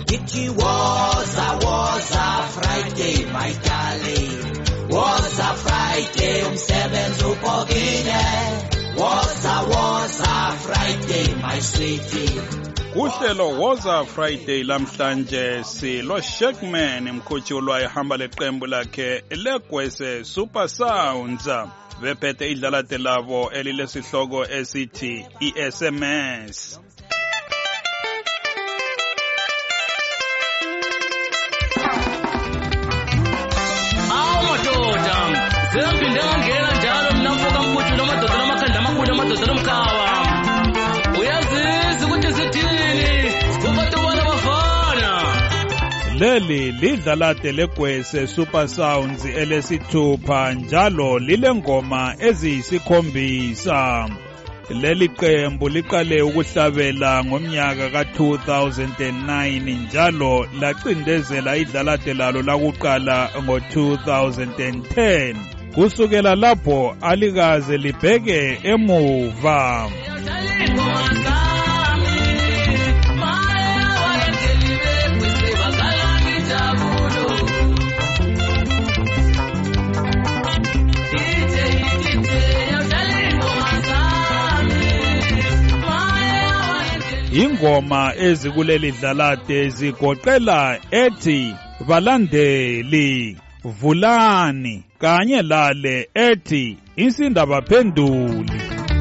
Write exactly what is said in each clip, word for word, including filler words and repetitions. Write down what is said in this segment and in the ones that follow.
It was a was a Friday, my darling. Was a Friday, umsebenzi upokile. Was a was a Friday, my sweetie. Uhlelo woza Friday lamhlanje silo Shackman imkhutyulwa ehamba leqembu lakhe leGwese Super Sounds bephethe idlalate labo elilesihloko esithi I-S M S. Awu madoda zempinde ngangena njalo mina mfoka mkhutyulwa amadoda lamakhanda amakhulu amadoda lomkhawa uyazizi ukuthi sithini ukuthi wona bafana. Leli lidlalate leGwese Super Sounds elesithupha njalo lile ngoma eziyisikhombisa. Leli qembu liqale ukuhlabela ngomnyaka ka two thousand nine njalo lacindezela idlalate lalo lakuqala ngo two thousand ten. Kusukela lapho alikaze libheke emuva. Ingoma ezikuleli dlalate zigoqela ethi balandeli vulani kanye lale ethi insindabaphenduli.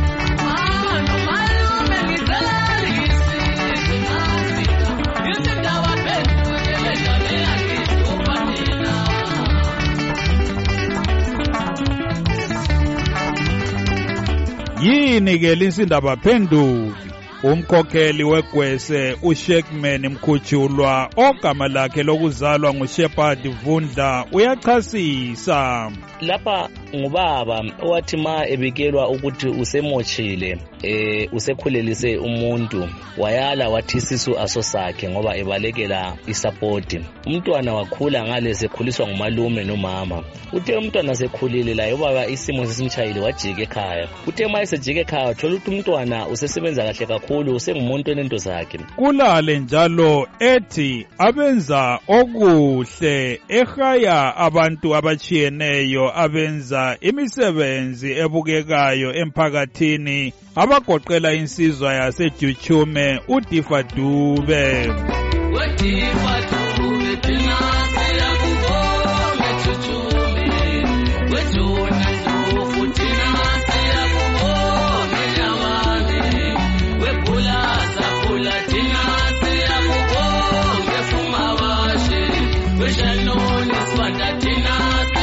Yini ke linsindabaphenduli? Umkhokheli weGwese uShackman mkhutyulwa ogama lakhe lokuzalwa nguShepard Vundla uyachasisa. Lapha ngubaba owathi ma ebikelwa ukuthi usemochile eh usekhulelise umuntu wayala wathi sisu aso sakhe ngoba ebalekela isupport. Umntwana wakhula ngale sekhuliswa ngumalume nomama. Uthe umntwana sekhulile la ubaba isimo sesimchayile wajika ekhaya. Uthe ma esejika ekhaya thola ukuthi umntwana usesebenza kahle kakhulu usengumuntu onento zakhe. Kulale njalo ethi abenza okuhle ehaya abantu abachiyeneyo abenza imisebenzi ebukekayo emphakathini abagoqela insizwa yaseJuchume uDifa Dube. uDifa Dube thina siyakubonga Juchume wejona ndofu thina siyakubonga yamani webulaza phula thina siyakubonga fumabashe weshanoni swanda thina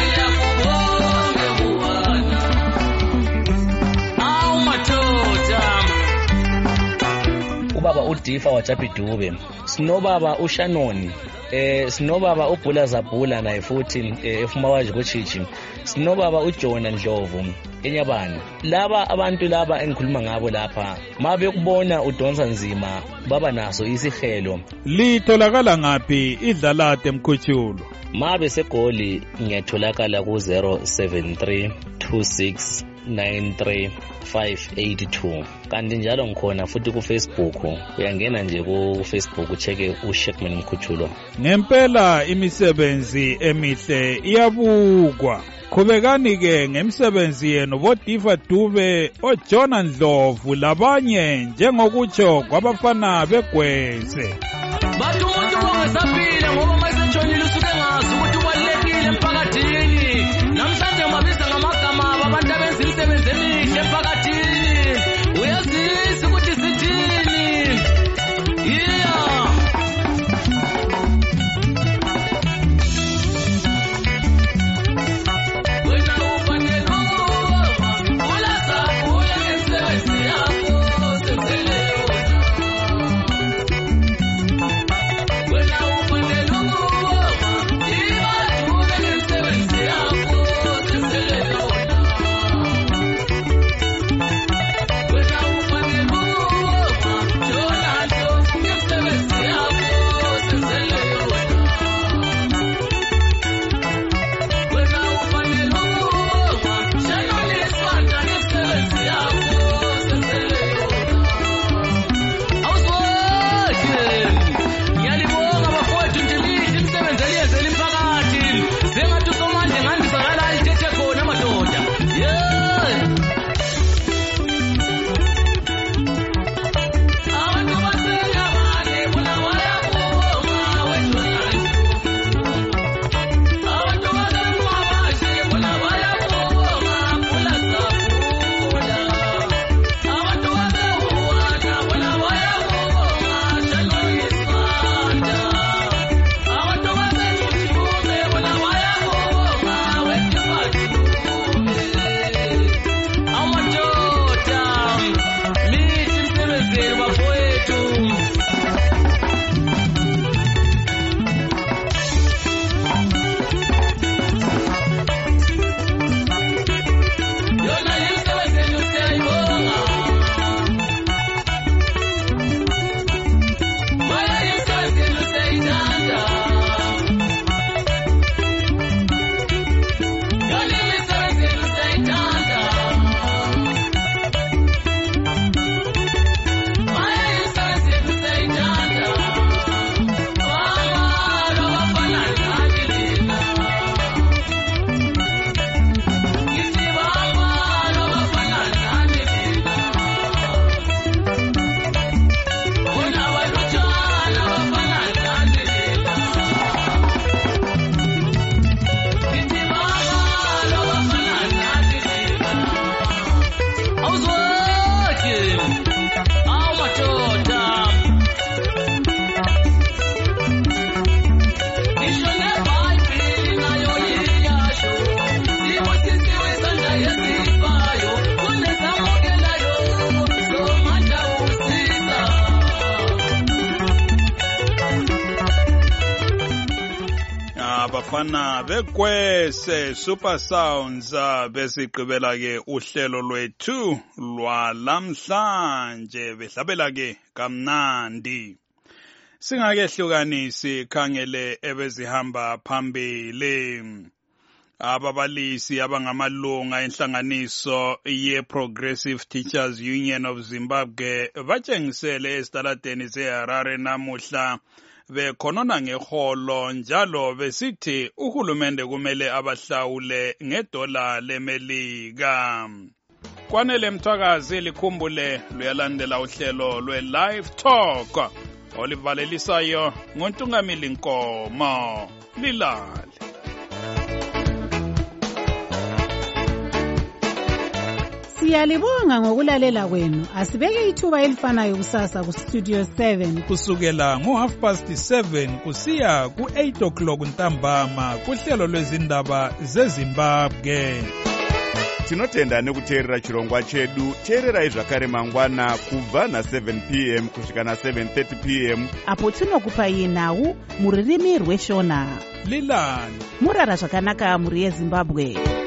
Baba uDifa waJapi Dube, sinobaba uShanoni, eh sinobaba uBhula Zabhula naye futhi efuma waje koChichi, sinobaba uJona Ndlovu eNyabane. Laba abantu laba engikhuluma ngabo lapha mabe kubona udonsa nzima baba naso isihelo. Litholakala ngapi idlalate mkhutyulo? Mabe segoli ngiyatholakala ku zero seven three two six nine three five eight two. Kanti njalo ngikhona futhi ku Facebook, uyangena nje ku Facebook ucheke uShackman Mkhutyulwa. Ngempela imisebenzi emihle iyabukwa. Khubekani ke ngemisebenzi yenu boDifa Dube, oJona Ndlovu labanye njengokutsho kwabafana beGwese. Bathu umuntu ongasaphila ngoba mayisetshonile usuke ngazi ukuthi ubalekile emphakathini. Namhlanje mabiza ngamagama abantu abenza imisebenzi emihle emphakathini. Uyazisa ukuthi sithini? Yeah. When I open the door, abafana bekwese Super Sounds besigqibela ke uhlelo lwethu lwalamhlanje behlabela ke kamnandi singakehlukanisi khangele ebezihamba phambili ababalisi abangamalunga enhlanganiso ye-Progressive Teachers Union of Zimbabwe batshengisele esitaladeni seHarare namuhla bekhonona ngeholo njalo besithi uhulumende kumele abahlawule ngedola lemelika. Kwanele Mthwakazi likhumbule luyalandela uhlelo lwe-Live Talk olivalelisayo ngoNtungamili Nkomo. Lilale. Siyalibonga ngokulalela kwenu. Asibeke ithuba elifanayo kusasa ku Studio seven kusukela ngo half past seven kusiya ku eight o'clock ntambama kuhlelo lwezindaba zeZimbabwe. Tinotenda nekuteerera chirongwa chedu. Teererai zvakare mangwana kubva na seven p m kusvika na seven thirty p m apo tinokupai nhau muririmi rweshona. Lilani. Murara zvakanaka muri yeZimbabwe.